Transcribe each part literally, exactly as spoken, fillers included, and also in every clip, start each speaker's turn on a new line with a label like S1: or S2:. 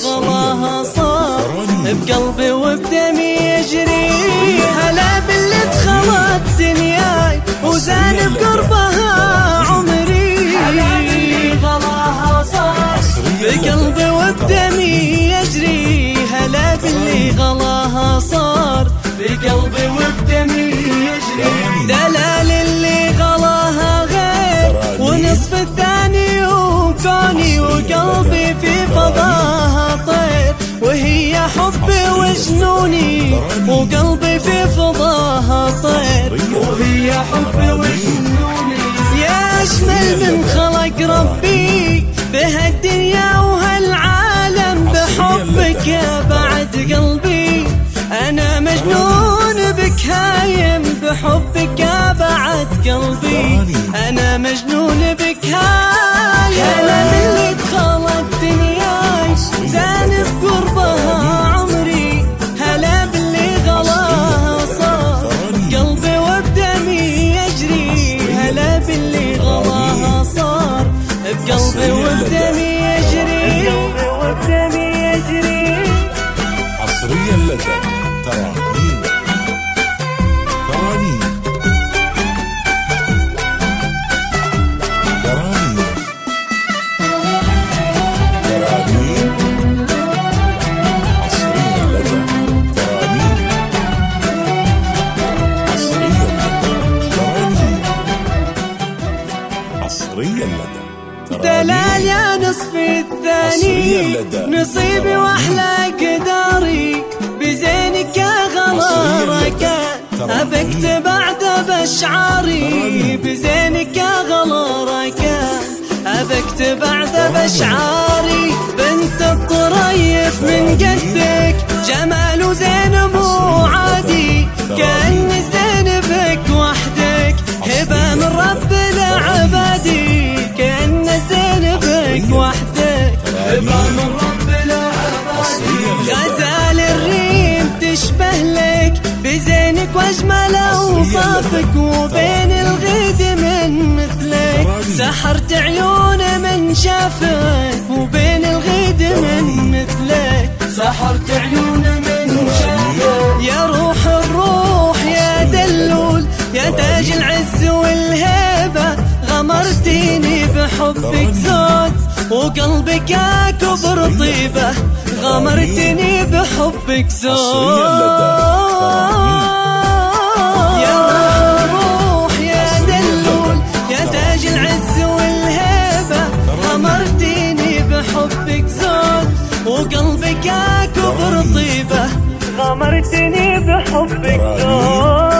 S1: غلاها صار بقلبي وبدمي يجري. هلا باللي دخلت دنياي وزان بقربها عمري. هلا باللي غلاها صار بقلبي وبدمي يجري. هلا باللي غلاها صار بقلبي وبدمي يجري. دلال اللي غلاها غير ونصف الثاني وكوني وقلبي في فضاها طير. وهي حبي وجنوني وقلبي في فضاها طير. وهي حبي وجنوني يا أجمل من خلق ربي بهالدنيا وهالعالم. بحبك يا بعد قلبي أنا مجنون بك هايم. بحبك يا بعد قلبي أنا مجنون بك هايم. هلا باللي دخلت دنياي زان بقربها عمري. هلا باللي غلاها صار قلبي وبدمي يجري. هلا باللي غلاها صار بقلبي وبدمي يجري. وبدمي يجري.
S2: عصريا لدى ترانيم. ترانيم ترانيم ترانيم عصريا لدى ترانيم. عصريا لدى ترانيم. عصريا لدى
S1: دلال يا نصفي الثاني نصيبي واحلى قداري. بزينك يا غلارك أبكت بعد بشعاري. بزينك يا غلارك أبكت بعد بشعاري. بنت الطريف من قدك جمال وزين مو عادي. كأن زين بك وحدك هبة من رب العبادي. كأن زين بك وحدك هبة من رب العبادي. غزال الريم تشبه لك بزينك واجمل اوصافك. وبين الغيد من مثلك سحرت عيون من شافك. وبين الغيد من مثلك سحرت عيون من شافك. يا روح الروح يا دلول يا تاج العز والهيبة. غمرتيني بحبك زود وقلبك يا كبر طيبة. غمرتني بحبك زود. يا روح يا دلول يا تاج العز والهيبة. غمرتني بحبك زود وقلبك يا كبر طيبة. غمرتني بحبك زود.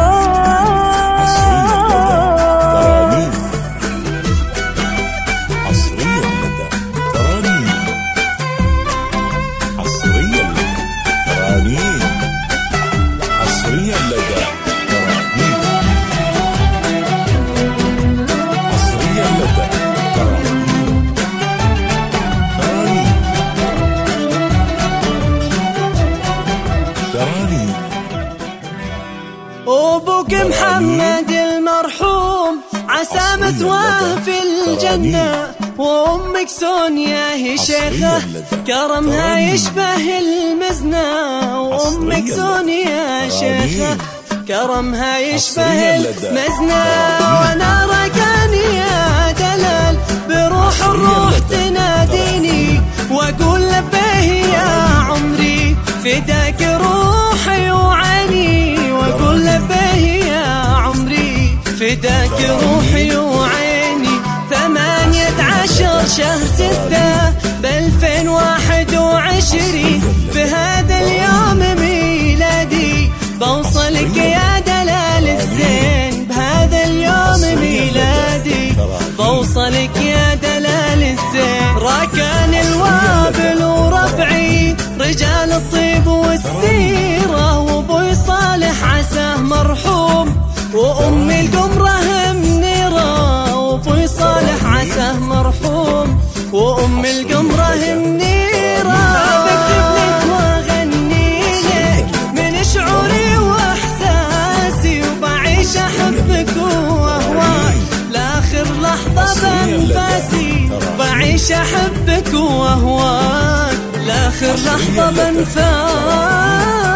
S1: وابوك محمد المرحوم عسى مثواه في الجنة. وامك سونيا هي شيخة كرمها يشبه المزنة. وامك سونيا شيخة كرمها يشبه المزنة. وانا ركاني يا دلال بروح الروح تناديني. واقول لبيه يا عمري فداك روحي وعيني. واقول لبيه يا عمري فداك روحي وعيني. ثمانية عشر شهر ستة بألفين واحد وعشرين. بهذا اليوم ميلادي بوصلك يا دلال الزين. بهذا اليوم ميلادي بوصلك يا دلال الزين. راكان الوابل وربعي رجال الطيب والسيرة. وابوي صالح عساه مرحوم وامي القمرة منيرة. وابوي صالح عساه مرحوم وامي القمرة منيرة. بكتب لك واغني لك من شعوري واحساسي. وبعيش احبك واهواك لاخر لحظة بانفاسي. بعيش احبك واهواك لاخر لحظة بنفاس.